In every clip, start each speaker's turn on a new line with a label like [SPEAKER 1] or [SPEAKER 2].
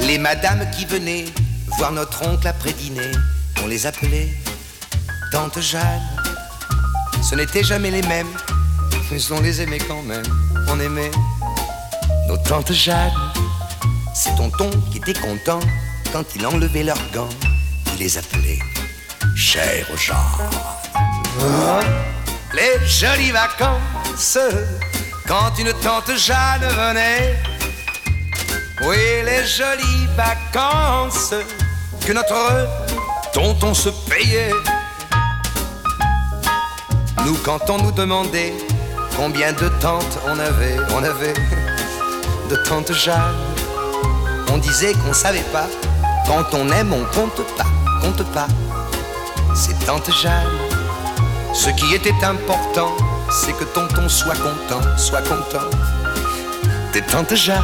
[SPEAKER 1] Les madames qui venaient voir notre oncle après dîner, on les appelait Tante Jeanne. Ce n'étaient jamais les mêmes, mais on les aimait quand même. On aimait nos tantes Jeanne. C'est tonton qui était content quand il enlevait leurs gants. Il les appelait Chère Jeanne. Les jolies vacances, quand une tante Jeanne venait. Oui, les jolies vacances que notre tonton se payait. Nous, quand on nous demandait combien de tantes on avait de tantes Jeanne, on disait qu'on savait pas. Quand on aime, on compte pas. C'est tante Jeanne. Ce qui était important, c'est que tonton soit content. Des tantes Jeanne.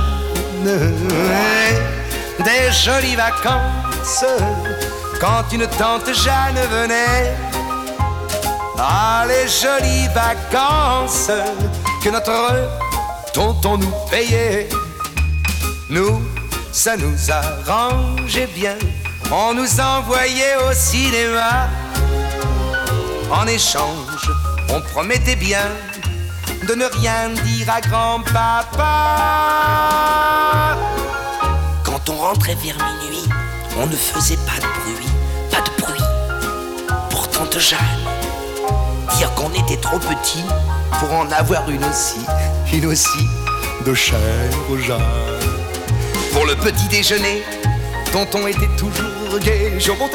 [SPEAKER 1] Des jolies vacances quand une tante Jeanne venait. Ah, les jolies vacances que notre tonton nous payait. Nous, ça nous arrangeait bien. On nous envoyait au cinéma. En échange, on promettait bien de ne rien dire à grand-papa. Quand on rentrait vers minuit, on ne faisait pas de bruit pour tante Jeanne. Dire qu'on était trop petit pour en avoir une aussi de chère Jeanne. Pour le petit déjeuner, tonton était toujours gai.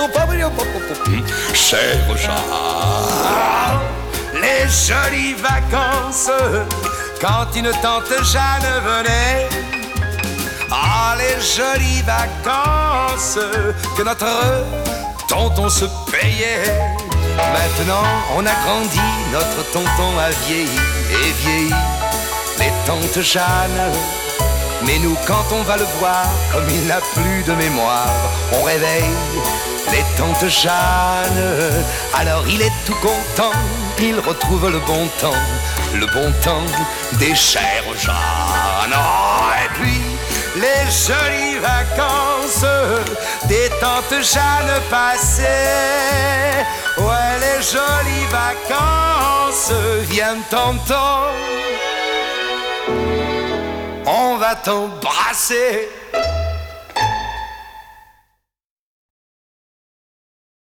[SPEAKER 1] Chère Jeanne. Les jolies vacances quand une tante Jeanne venait. Ah, les jolies vacances que notre tonton se payait. Maintenant on a grandi, notre tonton a vieilli. Les tantes Jeanne. Mais nous, quand on va le voir, comme il n'a plus de mémoire, on réveille les tantes Jeanne. Alors il est tout content, il retrouve le bon temps des chères Jeanne. Oh, et puis les jolies vacances des tantes Jeanne passées. Ouais, les jolies vacances viennent tonton. On va t'embrasser.